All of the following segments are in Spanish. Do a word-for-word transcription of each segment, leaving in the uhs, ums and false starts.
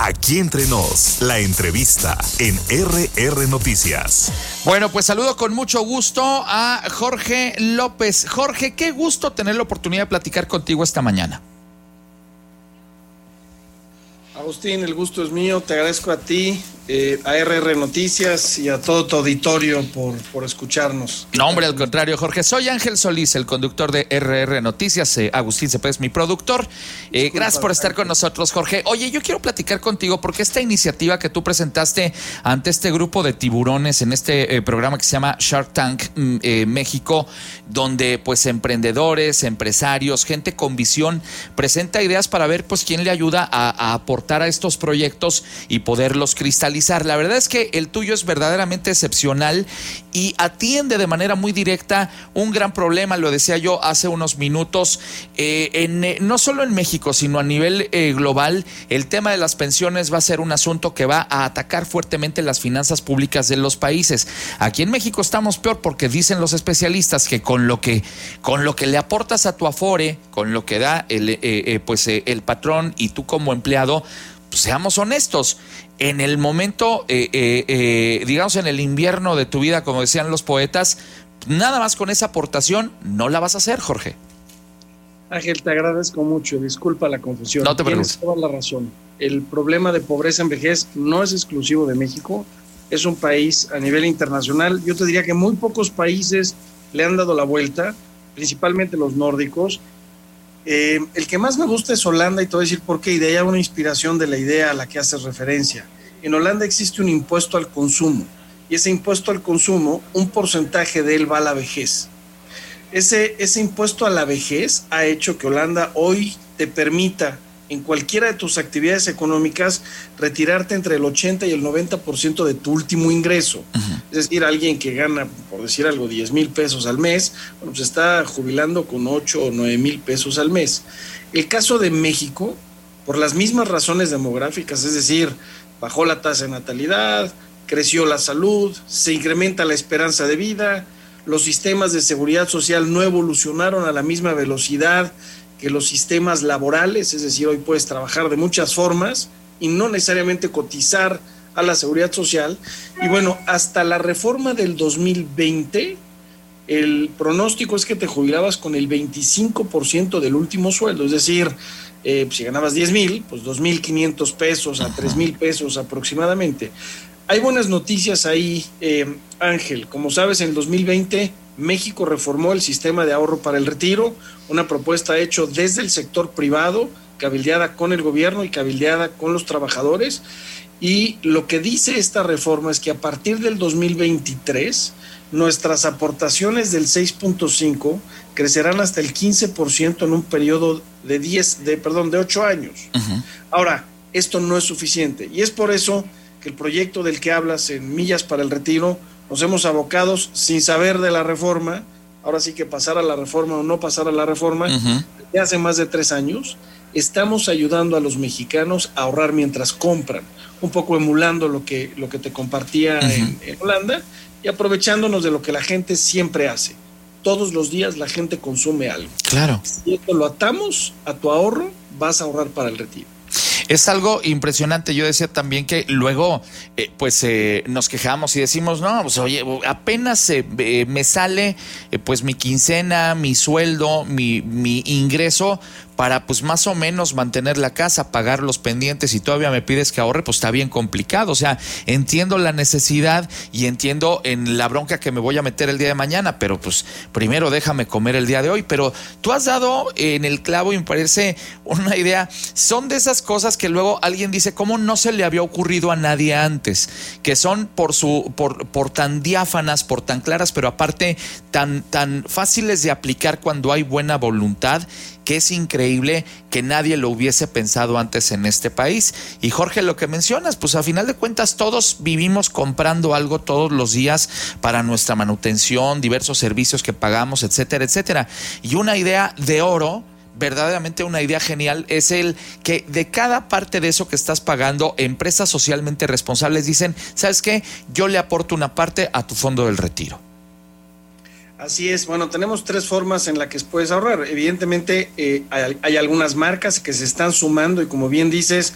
Aquí entre nos, la entrevista en R R Noticias. Bueno, pues saludo con mucho gusto a Jorge López. Jorge, qué gusto tener la oportunidad de platicar contigo esta mañana. Agustín, el gusto es mío, te agradezco a ti, eh, a R R Noticias y a todo tu auditorio por, por escucharnos. No, hombre, al contrario, Jorge. Soy Ángel Solís, el conductor de R R Noticias. Eh, Agustín Cepeda es mi productor. Eh, Disculpa, gracias por estar con nosotros, Jorge. Oye, yo quiero platicar contigo porque esta iniciativa que tú presentaste ante este grupo de tiburones en este eh, programa que se llama Shark Tank eh, México, donde pues emprendedores, empresarios, gente con visión presenta ideas para ver pues quién le ayuda a, a aportar a estos proyectos y poderlos cristalizar. La verdad es que el tuyo es verdaderamente excepcional y atiende de manera muy directa un gran problema, lo decía yo hace unos minutos, eh, en, eh, no solo en México, sino a nivel eh, global. El tema de las pensiones va a ser un asunto que va a atacar fuertemente las finanzas públicas de los países. Aquí en México estamos peor porque dicen los especialistas que con lo que, con lo que le aportas a tu Afore, con lo que da el, eh, eh, pues, eh, el patrón y tú como empleado, pues seamos honestos, en el momento, eh, eh, eh, digamos en el invierno de tu vida, como decían los poetas, nada más con esa aportación no la vas a hacer, Jorge. Ángel, te agradezco mucho, disculpa la confusión. No te preocupes. Tienes toda la razón. El problema de pobreza en vejez no es exclusivo de México, es un país a nivel internacional. Yo te diría que muy pocos países le han dado la vuelta, principalmente los nórdicos. Eh, el que más me gusta es Holanda y te voy a decir por qué, y de ahí hay una inspiración de la idea a la que haces referencia. En Holanda existe un impuesto al consumo y ese impuesto al consumo, un porcentaje de él va a la vejez. Ese, ese impuesto a la vejez ha hecho que Holanda hoy te permita en cualquiera de tus actividades económicas retirarte entre el ochenta y el noventa por ciento de tu último ingreso. Uh-huh. Es decir, alguien que gana, por decir algo, diez mil pesos al mes, bueno, pues está jubilando con ocho o nueve mil pesos al mes. El caso de México, por las mismas razones demográficas, es decir, bajó la tasa de natalidad, creció la salud, se incrementa la esperanza de vida, los sistemas de seguridad social no evolucionaron a la misma velocidad que los sistemas laborales, es decir, hoy puedes trabajar de muchas formas y no necesariamente cotizar a la seguridad social. Y bueno, hasta la reforma del dos mil veinte, el pronóstico es que te jubilabas con el veinticinco por ciento del último sueldo, es decir, eh, si ganabas diez mil, pues dos mil quinientos pesos a tres mil pesos aproximadamente. Hay buenas noticias ahí, eh, Ángel. Como sabes, en el dos mil veinte México reformó el sistema de ahorro para el retiro, una propuesta hecha desde el sector privado, cabildeada con el gobierno y cabildeada con los trabajadores. Y lo que dice esta reforma es que a partir del dos mil veintitrés, nuestras aportaciones del seis punto cinco crecerán hasta el quince por ciento en un periodo de diez, de, perdón, de ocho años. Uh-huh. Ahora, esto no es suficiente y es por eso que el proyecto del que hablas en Millas para el Retiro nos hemos abocado sin saber de la reforma, ahora sí que pasar a la reforma o no pasar a la reforma, uh-huh. Desde hace más de tres años, estamos ayudando a los mexicanos a ahorrar mientras compran, un poco emulando lo que, lo que te compartía uh-huh. en, en Holanda y aprovechándonos de lo que la gente siempre hace. Todos los días la gente consume algo. Claro. Si esto lo atamos a tu ahorro, vas a ahorrar para el retiro. Es algo impresionante. Yo decía también que luego eh, pues eh, nos quejamos y decimos, no, pues oye, apenas eh, eh, me sale eh, pues mi quincena, mi sueldo, mi, mi ingreso para pues más o menos mantener la casa, pagar los pendientes y todavía me pides que ahorre, pues está bien complicado. O sea, entiendo la necesidad y entiendo en la bronca que me voy a meter el día de mañana, pero pues primero déjame comer el día de hoy. Pero tú has dado en el clavo y me parece una idea, son de esas cosas que luego alguien dice, ¿cómo no se le había ocurrido a nadie antes? Que son por su, por, por tan diáfanas, por tan claras, pero aparte tan, tan fáciles de aplicar cuando hay buena voluntad, que es increíble que nadie lo hubiese pensado antes en este país. Y Jorge, lo que mencionas, pues a final de cuentas todos vivimos comprando algo todos los días para nuestra manutención, diversos servicios que pagamos, etcétera, etcétera. Y una idea de oro, verdaderamente una idea genial, es el que de cada parte de eso que estás pagando, empresas socialmente responsables dicen, ¿sabes qué? Yo le aporto una parte a tu fondo del retiro. Así es, bueno, tenemos tres formas en las que puedes ahorrar. Evidentemente eh, hay, hay algunas marcas que se están sumando y como bien dices,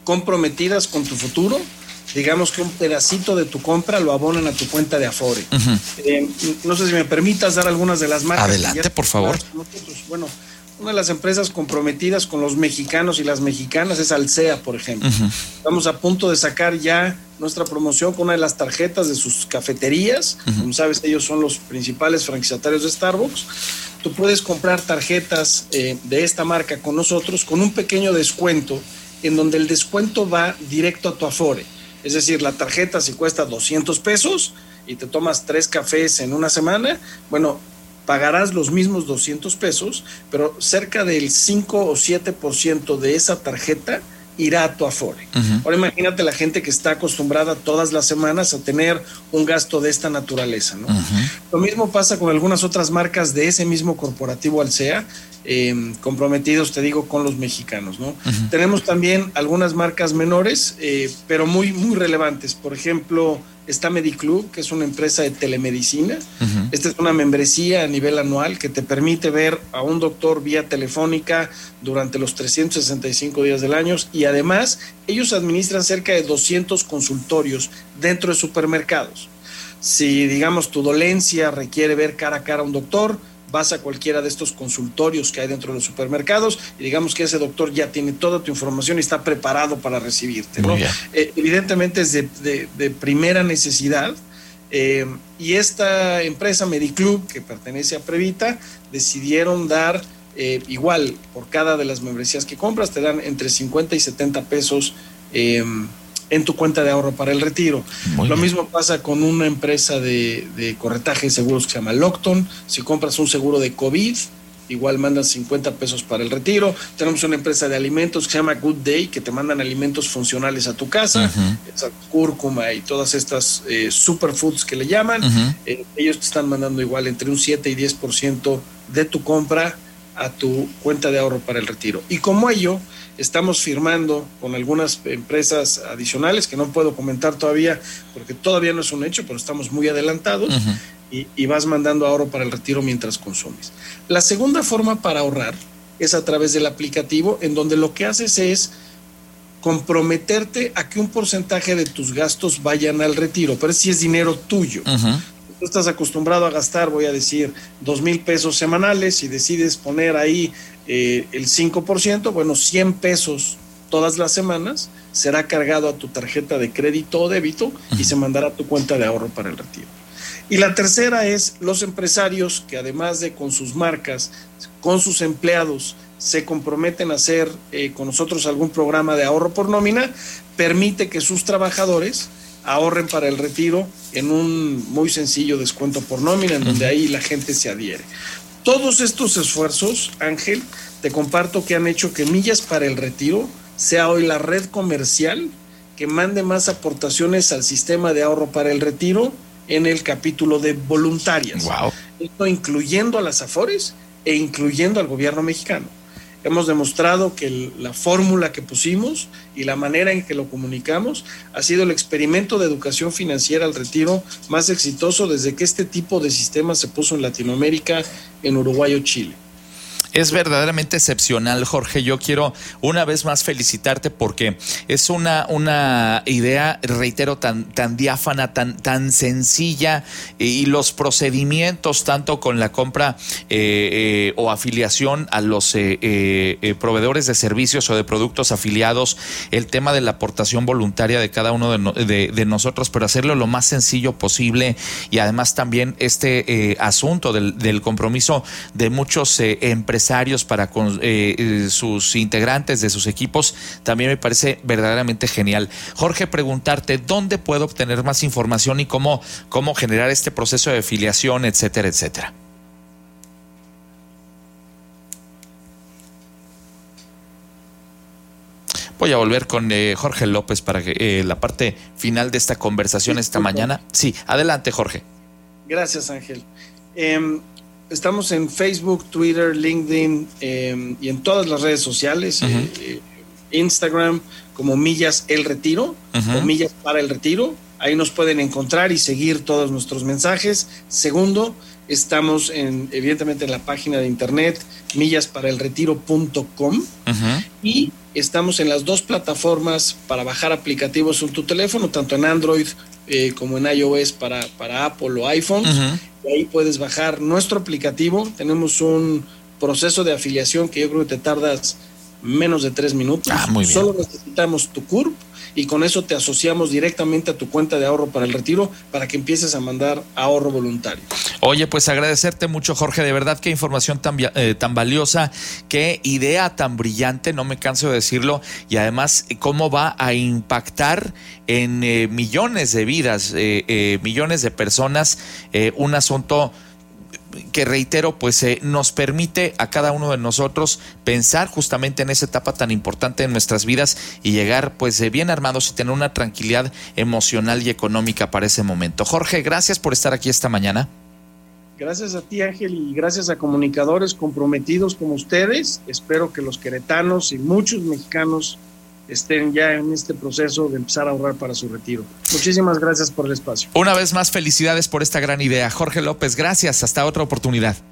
comprometidas con tu futuro. Digamos que un pedacito de tu compra lo abonan a tu cuenta de Afore. Uh-huh. Eh, no sé si me permitas dar algunas de las marcas. Adelante, por favor. Bueno, una de las empresas comprometidas con los mexicanos y las mexicanas es Alsea, por ejemplo. Uh-huh. Estamos a punto de sacar ya nuestra promoción con una de las tarjetas de sus cafeterías. Uh-huh. Como sabes, ellos son los principales franquiciatarios de Starbucks. Tú puedes comprar tarjetas eh, de esta marca con nosotros con un pequeño descuento, en donde el descuento va directo a tu Afore. Es decir, la tarjeta si cuesta doscientos pesos y te tomas tres cafés en una semana, bueno, pagarás los mismos doscientos pesos, pero cerca del cinco o siete por ciento de esa tarjeta irá a tu Afore. Uh-huh. Ahora imagínate la gente que está acostumbrada todas las semanas a tener un gasto de esta naturaleza, ¿no? Uh-huh. Lo mismo pasa con algunas otras marcas de ese mismo corporativo Alsea, eh, comprometidos, te digo, con los mexicanos, ¿no? Uh-huh. Tenemos también algunas marcas menores, eh, pero muy, muy relevantes. Por ejemplo, está Mediclub, que es una empresa de telemedicina. Uh-huh. Esta es una membresía a nivel anual que te permite ver a un doctor vía telefónica durante los trescientos sesenta y cinco días del año, y además ellos administran cerca de doscientos consultorios dentro de supermercados. Si, digamos, tu dolencia requiere ver cara a cara a un doctor, vas a cualquiera de estos consultorios que hay dentro de los supermercados y digamos que ese doctor ya tiene toda tu información y está preparado para recibirte, ¿no? Eh, evidentemente es de, de, de primera necesidad, eh, y esta empresa Mediclub, que pertenece a Previta, decidieron dar eh, igual por cada de las membresías que compras, te dan entre cincuenta y setenta pesos eh, en tu cuenta de ahorro para el retiro. Muy Lo bien. Mismo pasa con una empresa de, de corretaje de seguros que se llama Lockton. Si compras un seguro de COVID, igual mandan cincuenta pesos para el retiro. Tenemos una empresa de alimentos que se llama Good Day, que te mandan alimentos funcionales a tu casa, uh-huh. esa cúrcuma y todas estas eh, superfoods que le llaman. Uh-huh. Eh, ellos te están mandando igual entre un siete y diez por ciento de tu compra a tu cuenta de ahorro para el retiro. Y como ello, estamos firmando con algunas empresas adicionales que no puedo comentar todavía porque todavía no es un hecho, pero estamos muy adelantados. Uh-huh. y, y vas mandando ahorro para el retiro mientras consumes. La segunda forma para ahorrar es a través del aplicativo, en donde lo que haces es comprometerte a que un porcentaje de tus gastos vayan al retiro, pero si es dinero tuyo. Uh-huh. Tú estás acostumbrado a gastar, voy a decir, dos mil pesos semanales y decides poner ahí eh, el cinco por ciento, bueno, cien pesos todas las semanas será cargado a tu tarjeta de crédito o débito uh-huh. y se mandará a tu cuenta de ahorro para el retiro. Y la tercera es los empresarios que además de con sus marcas, con sus empleados, se comprometen a hacer eh, con nosotros algún programa de ahorro por nómina, permite que sus trabajadores ahorren para el retiro en un muy sencillo descuento por nómina, en donde ahí la gente se adhiere. Todos estos esfuerzos, Ángel, te comparto que han hecho que Millas para el Retiro sea hoy la red comercial que mande más aportaciones al sistema de ahorro para el retiro en el capítulo de voluntarias. Wow. Esto incluyendo a las Afores e incluyendo al gobierno mexicano. Hemos demostrado que el, la fórmula que pusimos y la manera en que lo comunicamos ha sido el experimento de educación financiera al retiro más exitoso desde que este tipo de sistema se puso en Latinoamérica, en Uruguay o Chile. Es verdaderamente excepcional, Jorge. Yo quiero una vez más felicitarte porque es una, una idea, reitero, tan, tan diáfana, tan, tan sencilla, y los procedimientos, tanto con la compra eh, eh, o afiliación a los eh, eh, proveedores de servicios o de productos afiliados, el tema de la aportación voluntaria de cada uno de, no, de, de nosotros, pero hacerlo lo más sencillo posible, y además también este eh, asunto del, del compromiso de muchos eh, empresarios para con eh, sus integrantes de sus equipos, también me parece verdaderamente genial. Jorge, preguntarte, ¿dónde puedo obtener más información y cómo, cómo generar este proceso de afiliación, etcétera, etcétera? Voy a volver con eh, Jorge López para que eh, la parte final de esta conversación sí, esta mañana. Sí, adelante, Jorge. Gracias, Ángel. Eh, Estamos en Facebook, Twitter, LinkedIn eh, y en todas las redes sociales, uh-huh. eh, Instagram como Millas el Retiro uh-huh. o Millas para el Retiro, ahí nos pueden encontrar y seguir todos nuestros mensajes. Segundo, estamos en, evidentemente en la página de internet millas para el retiro punto com uh-huh. y estamos en las dos plataformas para bajar aplicativos en tu teléfono, tanto en Android eh, como en iOS para, para Apple o iPhones. Uh-huh. Y ahí puedes bajar nuestro aplicativo. Tenemos un proceso de afiliación que yo creo que te tardas menos de tres minutos. Ah, muy bien. Solo necesitamos tu C U R P y con eso te asociamos directamente a tu cuenta de ahorro para el retiro para que empieces a mandar ahorro voluntario. Oye, pues agradecerte mucho, Jorge, de verdad qué información tan, eh, tan valiosa, qué idea tan brillante, no me canso de decirlo, y además cómo va a impactar en eh, millones de vidas, eh, eh, millones de personas, eh, un asunto que reitero, pues eh, nos permite a cada uno de nosotros pensar justamente en esa etapa tan importante en nuestras vidas y llegar pues eh, bien armados y tener una tranquilidad emocional y económica para ese momento. Jorge, gracias por estar aquí esta mañana. Gracias a ti, Ángel, y gracias a comunicadores comprometidos como ustedes. Espero que los queretanos y muchos mexicanos estén ya en este proceso de empezar a ahorrar para su retiro. Muchísimas gracias por el espacio. Una vez más, felicidades por esta gran idea. Jorge López, gracias. Hasta otra oportunidad.